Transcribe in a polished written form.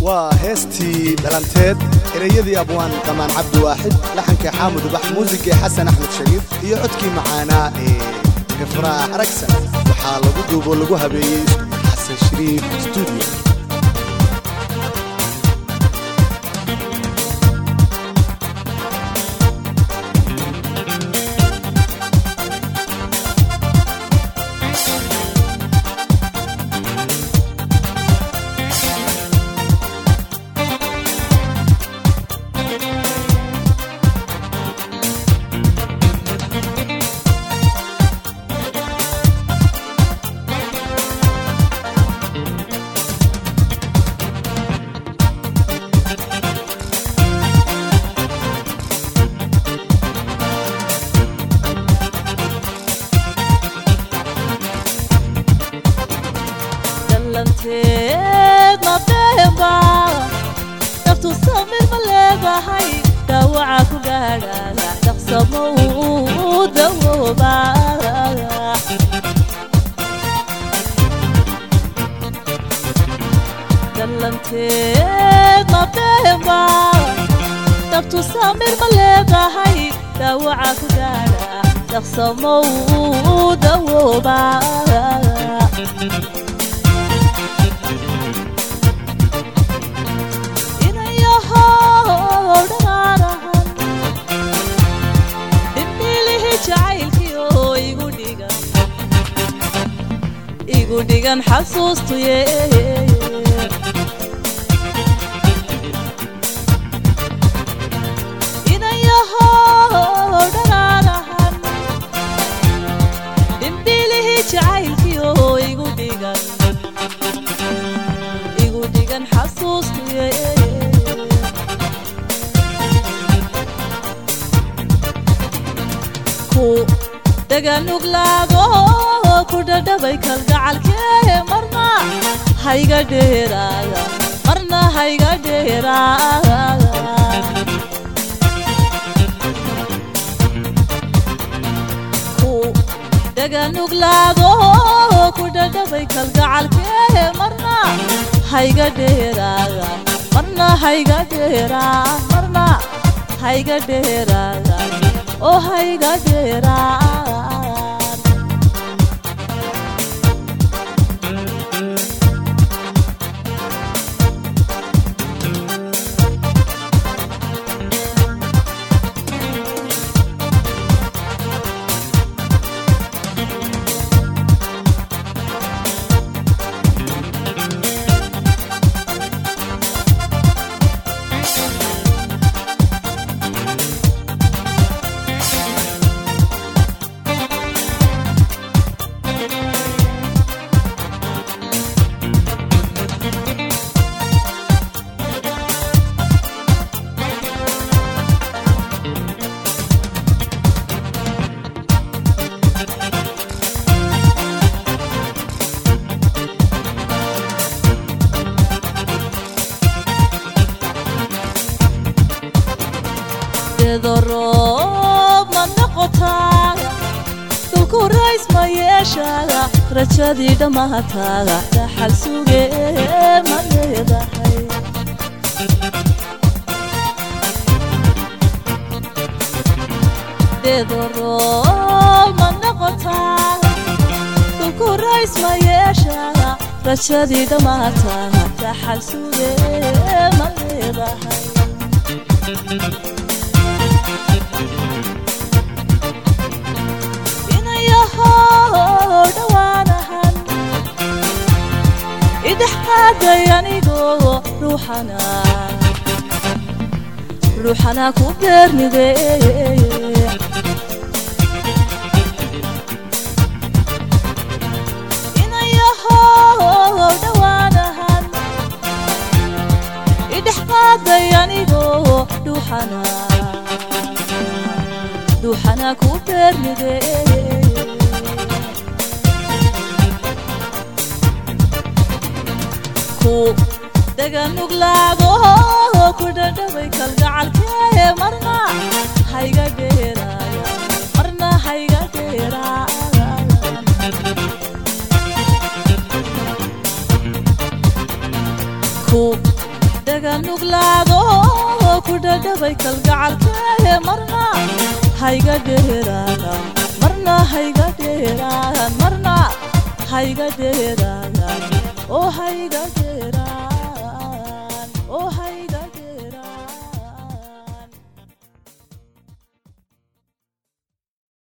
وهستي دلانتيد إريدي أبوان كمان عبد واحد لحن كحامد وبح موسيقى حسن أحمد شريف يعدكي معانا قفراء ركسة وحال قدوب ولقوها بيس حسن شريف ستوديو دلنتيد ما بيبا نفتو الصمير مليبا هاي دوعك وقالا تخصمو دوبا دلنتيد ما بيبا نفتو الصمير مليبا هاي دوعك وقالا تخصمو دوبا digan xasuustu inayaho dharaarahan dhimbilihi jacaylkiyo igu dhigan xasuustu ku dagan uglaado kudadhabay kalgacalkee marna hayga dheeraada marna hayga dheeraada ku daganuglaado kudadhabay kalgacalkee marna hayga dheeraada marna hayga dheeraada marna hayga dheeraada oo hayga dheeraada ضرب من نقطة تلكو رايس ما يشاغا رجادي دماتاغا لحل سوغي من يضحي ضرب من نقطة تلكو رايس ما يشاغا رجادي دماتاغا لحل سوغي من يضحي يانيغو روحنا كبرني دي إنا يهو دوانهن إدحقاد يانيغو روحنا كبرني دي daganuglaado kudadhabay kalgacalkee marna hayga dheeraada marna hayga dheeraada ku daga nuglaado ku dhadhabay kalgacalkee marna hayga dheeraadan marna hayga dheeraadan marna hayga dheeraadan oo hayga dheeraadan